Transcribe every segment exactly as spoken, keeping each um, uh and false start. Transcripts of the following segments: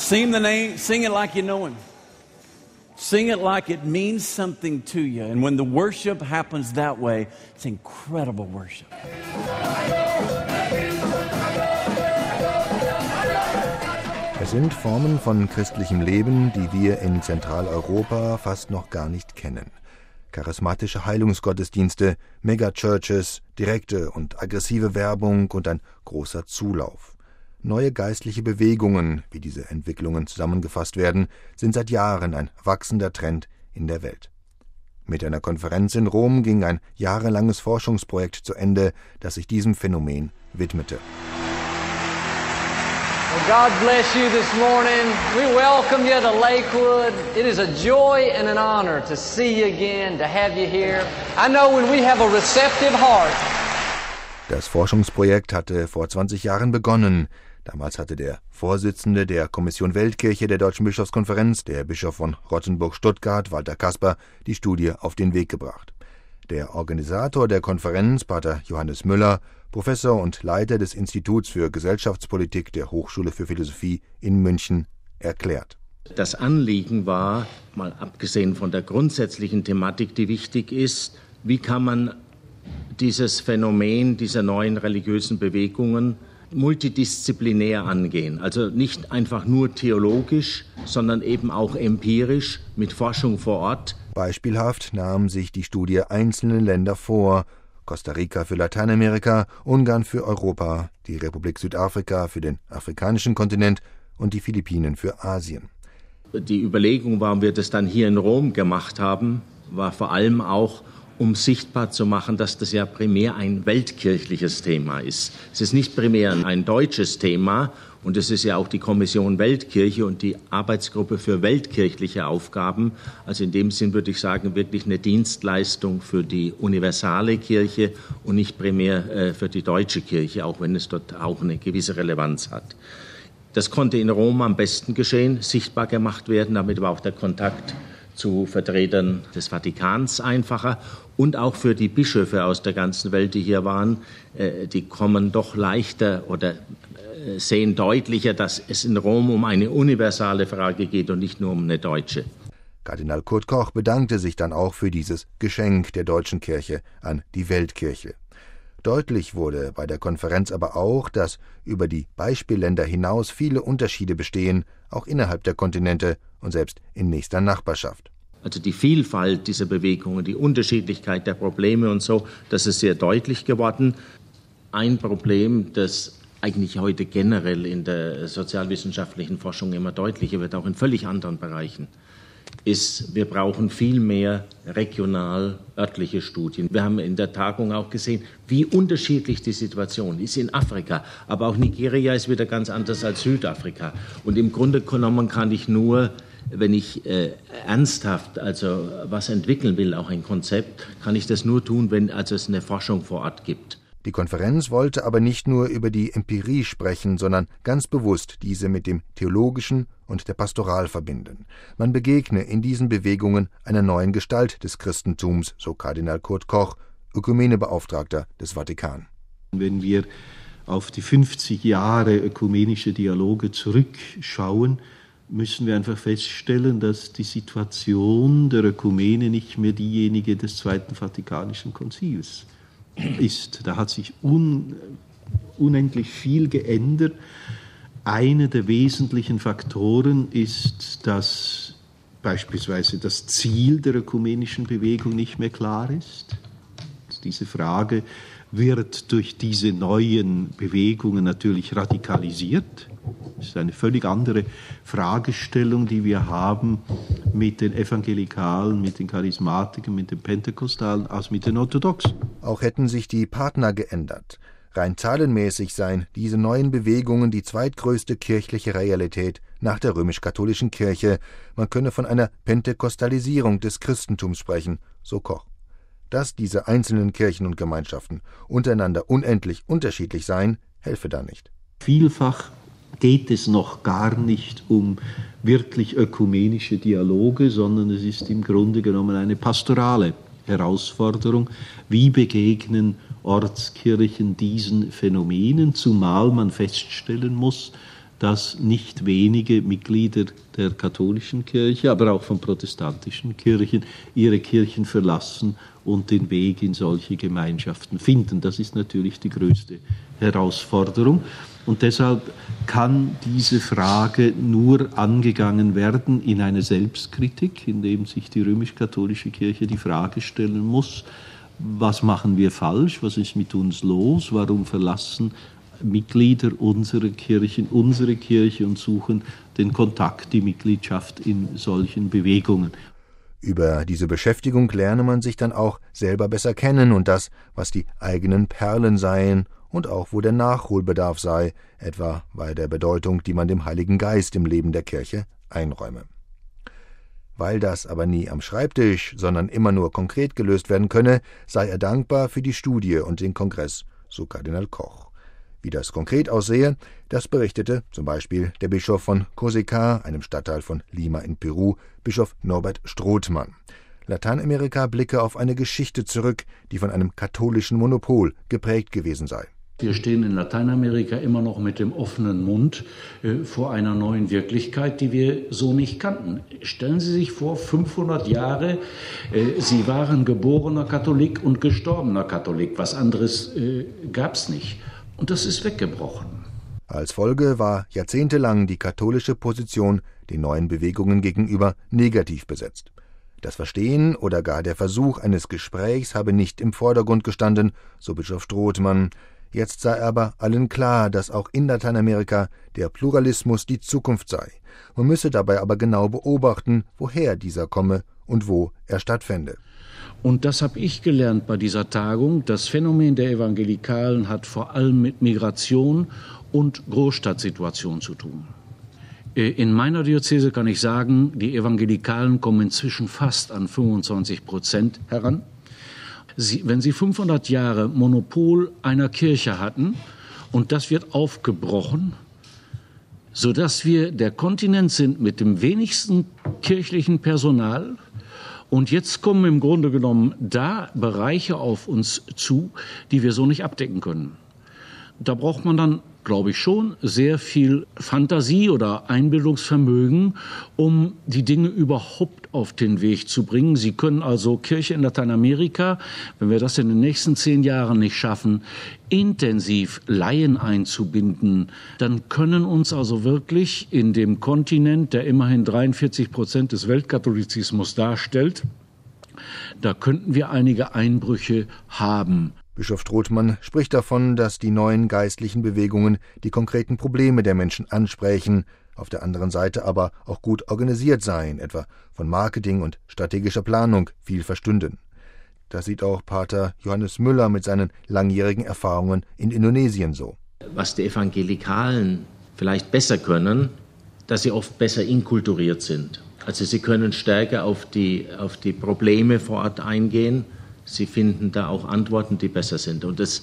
Sing the name, sing it like you know him. Sing it like it means something to you. And when the worship happens that way, it's incredible worship. Es sind Formen von christlichem Leben, die wir in Zentraleuropa fast noch gar nicht kennen. Charismatische Heilungsgottesdienste, Megachurches, direkte und aggressive Werbung und ein großer Zulauf. Neue geistliche Bewegungen, wie diese Entwicklungen zusammengefasst werden, sind seit Jahren ein wachsender Trend in der Welt. Mit einer Konferenz in Rom ging ein jahrelanges Forschungsprojekt zu Ende, das sich diesem Phänomen widmete. Well, God bless you this morning. We welcome you to Lakewood. It is a joy and an honor to see you again, to have you here. I know when we have a receptive heart. Das Forschungsprojekt hatte vor zwanzig Jahren begonnen. Damals hatte der Vorsitzende der Kommission Weltkirche der Deutschen Bischofskonferenz, der Bischof von Rottenburg-Stuttgart, Walter Kasper, die Studie auf den Weg gebracht. Der Organisator der Konferenz, Pater Johannes Müller, Professor und Leiter des Instituts für Gesellschaftspolitik der Hochschule für Philosophie in München, erklärt. Das Anliegen war, mal abgesehen von der grundsätzlichen Thematik, die wichtig ist, wie kann man dieses Phänomen dieser neuen religiösen Bewegungen multidisziplinär angehen. Also nicht einfach nur theologisch, sondern eben auch empirisch mit Forschung vor Ort. Beispielhaft nahmen sich die Studie einzelne Länder vor: Costa Rica für Lateinamerika, Ungarn für Europa, die Republik Südafrika für den afrikanischen Kontinent und die Philippinen für Asien. Die Überlegung, warum wir das dann hier in Rom gemacht haben, war vor allem auch, um sichtbar zu machen, dass das ja primär ein weltkirchliches Thema ist. Es ist nicht primär ein deutsches Thema, und es ist ja auch die Kommission Weltkirche und die Arbeitsgruppe für weltkirchliche Aufgaben. Also in dem Sinn würde ich sagen, wirklich eine Dienstleistung für die universale Kirche und nicht primär äh, für die deutsche Kirche, auch wenn es dort auch eine gewisse Relevanz hat. Das konnte in Rom am besten geschehen, sichtbar gemacht werden. Damit war auch der Kontakt zu Vertretern des Vatikans einfacher, und auch für die Bischöfe aus der ganzen Welt, die hier waren, äh, die kommen doch leichter oder äh, sehen deutlicher, dass es in Rom um eine universale Frage geht und nicht nur um eine deutsche. Kardinal Kurt Koch bedankte sich dann auch für dieses Geschenk der deutschen Kirche an die Weltkirche. Deutlich wurde bei der Konferenz aber auch, dass über die Beispielländer hinaus viele Unterschiede bestehen, auch innerhalb der Kontinente und selbst in nächster Nachbarschaft. Also die Vielfalt dieser Bewegungen, die Unterschiedlichkeit der Probleme und so, das ist sehr deutlich geworden. Ein Problem, das eigentlich heute generell in der sozialwissenschaftlichen Forschung immer deutlicher wird, auch in völlig anderen Bereichen, ist, wir brauchen viel mehr regional örtliche Studien. Wir haben in der Tagung auch gesehen, wie unterschiedlich die Situation ist in Afrika. Aber auch Nigeria ist wieder ganz anders als Südafrika. Und im Grunde genommen kann ich nur, wenn ich äh, ernsthaft also was entwickeln will, auch ein Konzept, kann ich das nur tun, wenn also es eine Forschung vor Ort gibt. Die Konferenz wollte aber nicht nur über die Empirie sprechen, sondern ganz bewusst diese mit dem Theologischen und der Pastoral verbinden. Man begegne in diesen Bewegungen einer neuen Gestalt des Christentums, so Kardinal Kurt Koch, Ökumenebeauftragter des Vatikan. Wenn wir auf die fünfzig Jahre ökumenische Dialoge zurückschauen, müssen wir einfach feststellen, dass die Situation der Ökumene nicht mehr diejenige des Zweiten Vatikanischen Konzils ist. Da hat sich un, unendlich viel geändert. Einer der wesentlichen Faktoren ist, dass beispielsweise das Ziel der ökumenischen Bewegung nicht mehr klar ist. Diese Frage wird durch diese neuen Bewegungen natürlich radikalisiert. Das ist eine völlig andere Fragestellung, die wir haben mit den Evangelikalen, mit den Charismatikern, mit den Pentekostalen, als mit den Orthodoxen. Auch hätten sich die Partner geändert. Rein zahlenmäßig seien diese neuen Bewegungen die zweitgrößte kirchliche Realität nach der römisch-katholischen Kirche. Man könne von einer Pentekostalisierung des Christentums sprechen, so Koch. Dass diese einzelnen Kirchen und Gemeinschaften untereinander unendlich unterschiedlich seien, helfe da nicht. Vielfach geht es noch gar nicht um wirklich ökumenische Dialoge, sondern es ist im Grunde genommen eine pastorale Herausforderung. Wie begegnen Ortskirchen diesen Phänomenen, zumal man feststellen muss, dass nicht wenige Mitglieder der katholischen Kirche, aber auch von protestantischen Kirchen ihre Kirchen verlassen und den Weg in solche Gemeinschaften finden. Das ist natürlich die größte Herausforderung. Und deshalb kann diese Frage nur angegangen werden in einer Selbstkritik, indem sich die römisch-katholische Kirche die Frage stellen muss, was machen wir falsch, was ist mit uns los, warum verlassen Mitglieder unserer Kirchen unsere Kirche und suchen den Kontakt, die Mitgliedschaft in solchen Bewegungen. Über diese Beschäftigung lerne man sich dann auch selber besser kennen und das, was die eigenen Perlen seien und auch wo der Nachholbedarf sei, etwa bei der Bedeutung, die man dem Heiligen Geist im Leben der Kirche einräume. Weil das aber nie am Schreibtisch, sondern immer nur konkret gelöst werden könne, sei er dankbar für die Studie und den Kongress, so Kardinal Koch. Wie das konkret aussehe, das berichtete zum Beispiel der Bischof von Cosica, einem Stadtteil von Lima in Peru, Bischof Norbert Strothmann. Lateinamerika blicke auf eine Geschichte zurück, die von einem katholischen Monopol geprägt gewesen sei. Wir stehen in Lateinamerika immer noch mit dem offenen Mund äh, vor einer neuen Wirklichkeit, die wir so nicht kannten. Stellen Sie sich vor, fünfhundert Jahre, äh, Sie waren geborener Katholik und gestorbener Katholik. Was anderes äh, gab es nicht. Und das ist weggebrochen. Als Folge war jahrzehntelang die katholische Position den neuen Bewegungen gegenüber negativ besetzt. Das Verstehen oder gar der Versuch eines Gesprächs habe nicht im Vordergrund gestanden, so Bischof Strothmann. Jetzt sei aber allen klar, dass auch in Lateinamerika der Pluralismus die Zukunft sei. Man müsse dabei aber genau beobachten, woher dieser komme und wo er stattfände. Und das habe ich gelernt bei dieser Tagung. Das Phänomen der Evangelikalen hat vor allem mit Migration und Großstadtsituation zu tun. In meiner Diözese kann ich sagen, die Evangelikalen kommen inzwischen fast an fünfundzwanzig Prozent heran. Sie, wenn sie fünfhundert Jahre Monopol einer Kirche hatten und das wird aufgebrochen, sodass wir der Kontinent sind mit dem wenigsten kirchlichen Personal. Und jetzt kommen im Grunde genommen da Bereiche auf uns zu, die wir so nicht abdecken können. Da braucht man dann, glaube ich schon, sehr viel Fantasie oder Einbildungsvermögen, um die Dinge überhaupt auf den Weg zu bringen. Sie können also Kirche in Lateinamerika, wenn wir das in den nächsten zehn Jahren nicht schaffen, intensiv Laien einzubinden, dann können uns also wirklich in dem Kontinent, der immerhin dreiundvierzig Prozent des Weltkatholizismus darstellt, da könnten wir einige Einbrüche haben. Bischof Strothmann spricht davon, dass die neuen geistlichen Bewegungen die konkreten Probleme der Menschen ansprechen, auf der anderen Seite aber auch gut organisiert seien, etwa von Marketing und strategischer Planung viel verstünden. Das sieht auch Pater Johannes Müller mit seinen langjährigen Erfahrungen in Indonesien so. Was die Evangelikalen vielleicht besser können, dass sie oft besser inkulturiert sind. Also sie können stärker auf die, auf die Probleme vor Ort eingehen. Sie finden da auch Antworten, die besser sind. Und das,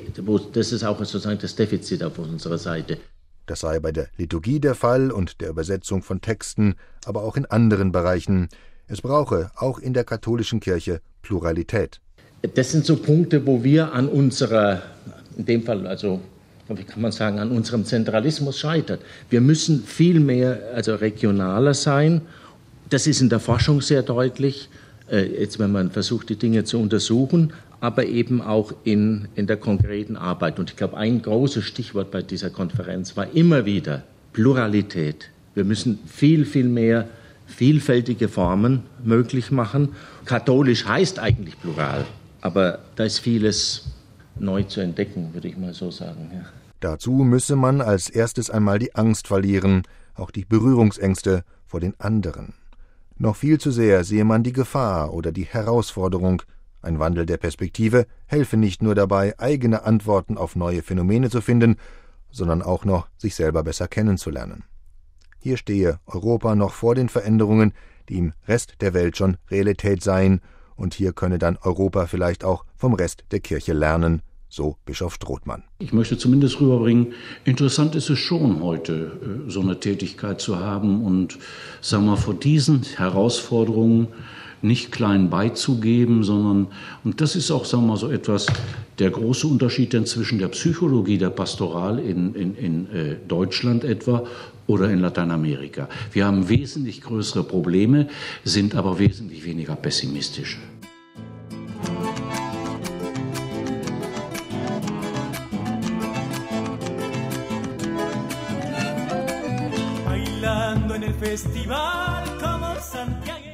das ist auch sozusagen das Defizit auf unserer Seite. Das sei bei der Liturgie der Fall und der Übersetzung von Texten, aber auch in anderen Bereichen. Es brauche auch in der katholischen Kirche Pluralität. Das sind so Punkte, wo wir an unserer, in dem Fall also, wie kann man sagen, an unserem Zentralismus scheitern. Wir müssen viel mehr, also regionaler sein. Das ist in der Forschung sehr deutlich. Jetzt, wenn man versucht, die Dinge zu untersuchen, aber eben auch in, in der konkreten Arbeit. Und ich glaube, ein großes Stichwort bei dieser Konferenz war immer wieder Pluralität. Wir müssen viel, viel mehr vielfältige Formen möglich machen. Katholisch heißt eigentlich plural, aber da ist vieles neu zu entdecken, würde ich mal so sagen. Ja. Dazu müsse man als erstes einmal die Angst verlieren, auch die Berührungsängste vor den anderen. Noch viel zu sehr sehe man die Gefahr oder die Herausforderung. Ein Wandel der Perspektive helfe nicht nur dabei, eigene Antworten auf neue Phänomene zu finden, sondern auch noch, sich selber besser kennenzulernen. Hier stehe Europa noch vor den Veränderungen, die im Rest der Welt schon Realität seien, und hier könne dann Europa vielleicht auch vom Rest der Kirche lernen, so Bischof Strothmann. Ich möchte zumindest rüberbringen, interessant ist es schon heute, so eine Tätigkeit zu haben und, sagen wir, vor diesen Herausforderungen nicht klein beizugeben, sondern, und das ist auch, sagen wir mal, so etwas, der große Unterschied denn zwischen der Psychologie der Pastoral in, in, in äh, Deutschland etwa oder in Lateinamerika. Wir haben wesentlich größere Probleme, sind aber wesentlich weniger pessimistisch. Bailando en el festival como Santiago.